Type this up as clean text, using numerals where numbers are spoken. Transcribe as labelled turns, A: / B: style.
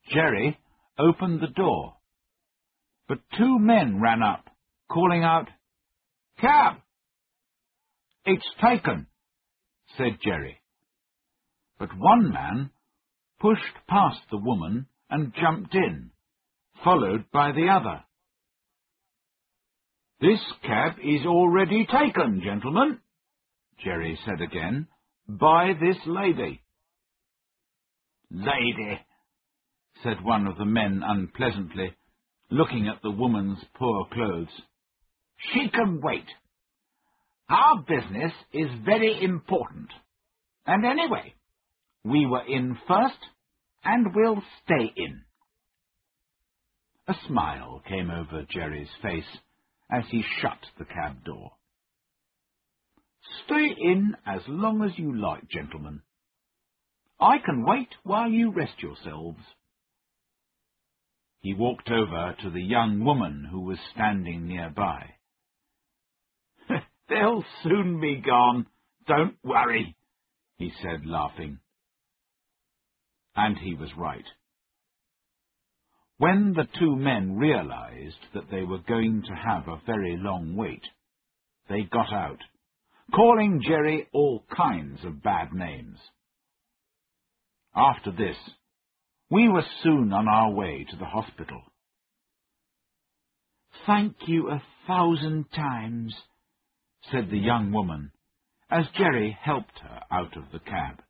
A: Jerry opened the door, but two men ran up, calling out, "Cab!" "It's taken," said Jerry. But one man pushed past the woman and jumped in, followed by the other. "This cab is already taken, gentlemen," Jerry said again, "by this lady." "Lady," said one of the men unpleasantly, looking at the woman's poor clothes. "She can wait. Our business is very important. And anyway, we were in first, and we'll stay in." A smile came over Jerry's face as he shut the cab door. "Stay in as long as you like, gentlemen. I can wait while you rest yourselves." He walked over to the young woman who was standing nearby. "They'll soon be gone, don't worry," he said, laughing. And he was right. When the two men realized that they were going to have a very long wait, they got out, calling Jerry all kinds of bad names. After this, we were soon on our way to the hospital. "Thank you 1,000 times," said the young woman, as Jerry helped her out of the cab.